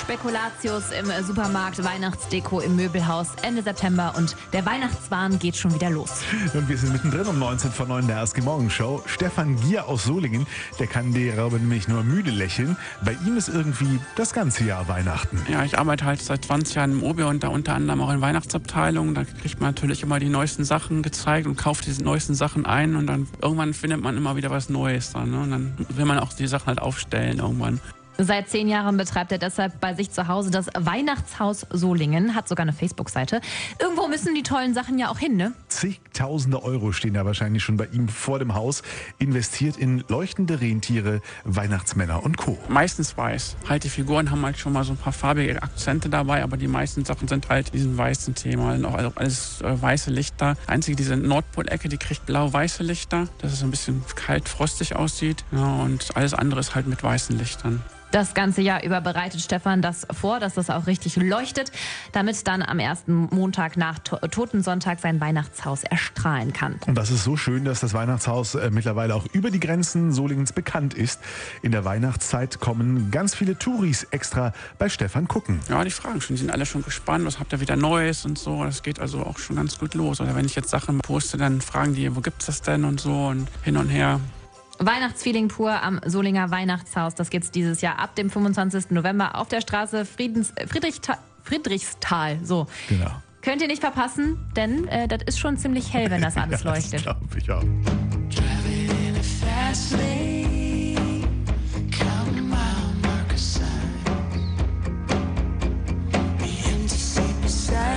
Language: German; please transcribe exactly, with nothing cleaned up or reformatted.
Spekulatius im Supermarkt, Weihnachtsdeko im Möbelhaus, Ende September und der Weihnachtswahn geht schon wieder los. Und wir sind mittendrin um neunzehn vor neun der A S G Morgenshow. Stefan Gier aus Solingen, der kann darüber nämlich nur müde lächeln. Bei ihm ist irgendwie das ganze Jahr Weihnachten. Ja, ich arbeite halt seit zwanzig Jahren im Obi und da unter anderem auch in Weihnachtsabteilungen. Da kriegt man natürlich immer die neuesten Sachen gezeigt und kauft diese neuesten Sachen ein und dann irgendwann findet man immer wieder was Neues dann, ne? Und dann will man auch die Sachen halt aufstellen irgendwann. Seit zehn Jahren betreibt er deshalb bei sich zu Hause das Weihnachtshaus Solingen, hat sogar eine Facebook-Seite. Irgendwo müssen die tollen Sachen ja auch hin, ne? Zigtausende Euro stehen da wahrscheinlich schon bei ihm vor dem Haus, investiert in leuchtende Rentiere, Weihnachtsmänner und Co. Meistens weiß. Halt die Figuren haben halt schon mal so ein paar farbige Akzente dabei, aber die meisten Sachen sind halt diesen weißen Thema. Und auch alles äh, weiße Lichter. Einzige, diese Nordpolecke, die kriegt blau-weiße Lichter, dass es ein bisschen kalt, frostig aussieht. Ja, und alles andere ist halt mit weißen Lichtern. Das ganze Jahr über bereitet Stefan das vor, dass das auch richtig leuchtet, damit dann am ersten Montag nach Totensonntag sein Weihnachtshaus erstrahlen kann. Und das ist so schön, dass das Weihnachtshaus äh, mittlerweile auch über die Grenzen Solingens bekannt ist. In der Weihnachtszeit kommen ganz viele Touris extra bei Stefan gucken. Ja, die fragen schon, die sind alle schon gespannt, was habt ihr wieder Neues und so. Das geht also auch schon ganz gut los. Oder wenn ich jetzt Sachen poste, dann fragen die, wo gibt's das denn und so und hin und her. Weihnachtsfeeling pur am Solinger Weihnachtshaus. Das gibt's dieses Jahr ab dem fünfundzwanzigsten November auf der Straße Friedens, Friedrichta, Friedrichsthal. So. Genau. Könnt ihr nicht verpassen, denn äh, das ist schon ziemlich hell, wenn das alles ja, leuchtet. Das glaube ich auch.